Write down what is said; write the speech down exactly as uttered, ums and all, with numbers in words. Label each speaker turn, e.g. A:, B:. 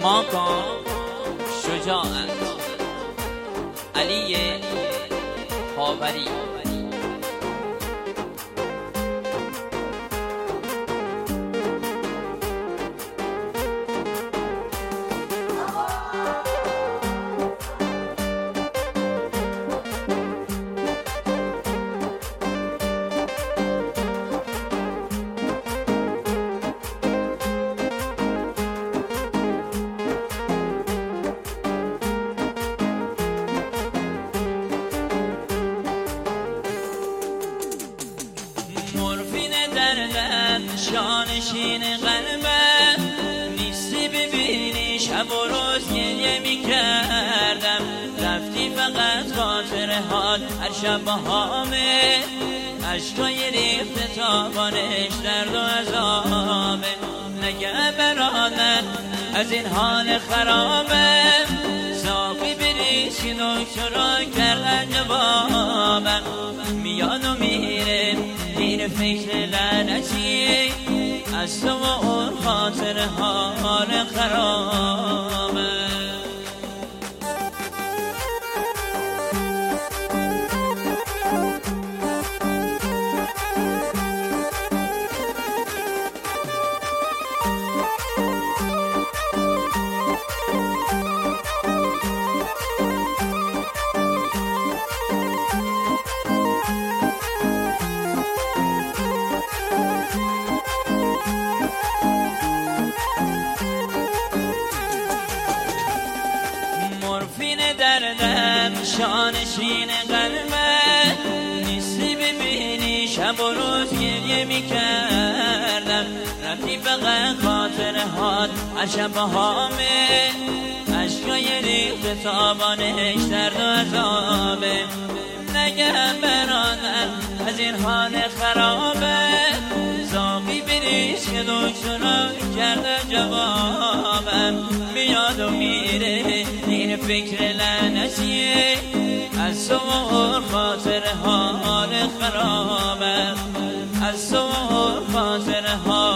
A: ماکان شجاعت علی خاوری.
B: شانشین قلبم نیستی ببینی، شب و روز گریه می کردم. رفتی فقط خاطر حال هر شب با همه عشقای ریخته تابانش درد و عذابه. نگه برادر از این حال خرابه، ساقی بریز که دکترا کردن جوابم. میاد و میره این فکر لعنتی، از تو و اون خاطر حال خرابه. دردم شانشین قلبم نیستی ببینی، شب و روز گریه می کردم. رفتی فقط خاطر حال هر شب با همه عشقای ریخت تابانش درد و عذابه. نگه برادر از این حال خرابه، ساقی بریز که دکترا کرده جوابم. میاد و میره این فکر لعنتیه، از تو و خاطر حال خرابم. از تو و خاطر حال